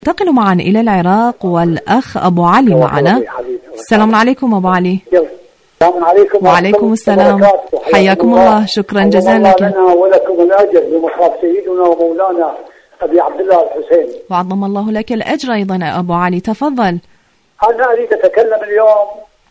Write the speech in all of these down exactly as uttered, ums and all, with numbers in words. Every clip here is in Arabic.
ننتقل معا إلى العراق والأخ أبو علي معنا. السلام عليكم أبو علي. السلام عليكم. وعليكم السلام، حياكم الله. شكرا جزيلا لك. لنا ولكم الأجر بمصاب سيدنا ومولانا أبي عبد الله الحسين، وعظم الله لك الأجر أيضا. أبو علي تفضل. أنا أريد أتكلم اليوم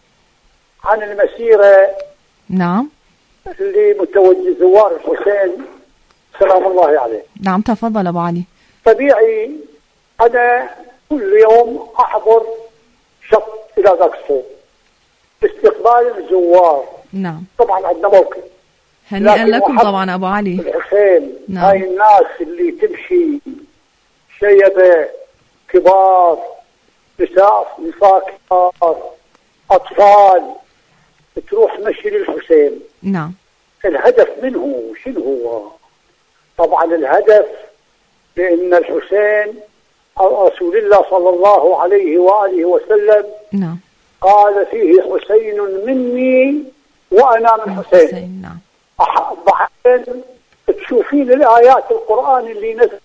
عن المسيرة نعم اللي متوجه زوار الحسين سلام الله عليه. نعم تفضل أبو علي. طبيعي أنا كل يوم أحضر شط إلى الأقصى استقبال الزوار. نعم طبعا عندنا موقف هنيئا لكم طبعا أبو علي الحسين. نعم. هاي الناس اللي تمشي شيبة كبار نساء نساء كبار أطفال تروح مشي للحسين. نعم الهدف منه شنو هو؟ طبعا الهدف لأن الحسين رسول الله صلى الله عليه وآله وسلم نعم قال فيه حسين مني وأنا من حسين. حسين. نعم بعدين تشوفين الآيات القرآن اللي نزلت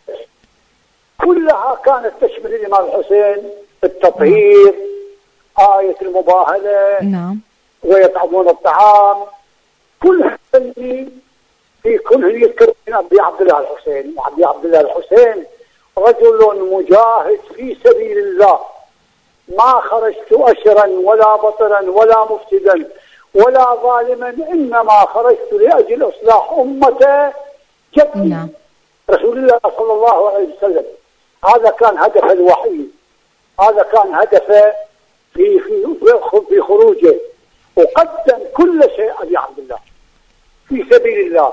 كلها كانت تشمل الإمام الحسين، التطهير، آية المباهلة، نعم ويطعمون الطعام، كلها اللي في كلها يذكر أبي عبد الله الحسين. وأبي عبد الله الحسين رجل مجاهد في سبيل الله، ما خرجت أشرا ولا بطرا ولا مفسدا ولا ظالما، إنما خرجت لأجل إصلاح أمته جدي نعم. رسول الله صلى الله عليه وسلم. هذا كان هدفه الوحيد، هذا كان هدفه في في في خروجه، وقدم كل شيء أبي عبد الله في سبيل الله.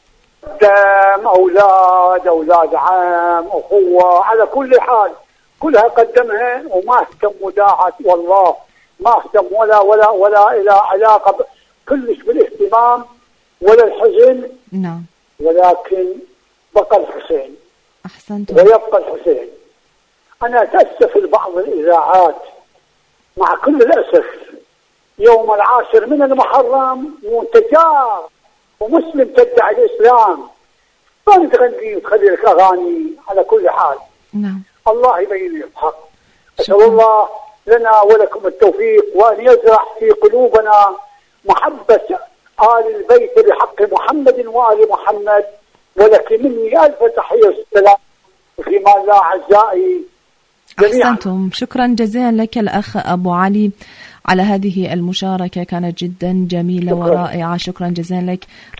قدم أولاد أولاد عام أخوة، على كل حال كلها قدمها، وما اهتم مداعاة والله ما اهتم ولا ولا ولا إلى علاقة كلش بالاهتمام ولا الحزن. نعم ولكن بقى الحسين أحسنتم. ويبقى الحسين. أنا أتأسف لبعض الإذاعات مع كل الأسف يوم العاشر من المحرم منتجار ومسلم تدعي الإسلام ما تغني وتخلي لك أغاني. على كل حال نعم الله يبين الحق. أسأل الله لنا ولكم التوفيق، وأن يزرع في قلوبنا محبة آل البيت بحق محمد وآل محمد. ولكن مني ألف تحية والسلام وفيما لا أعزائي جميعا. أحسنتم، شكرا جزيلا لك الأخ أبو علي على هذه المشاركة، كانت جدا جميلة ورائعة. شكرا جزيلا لك.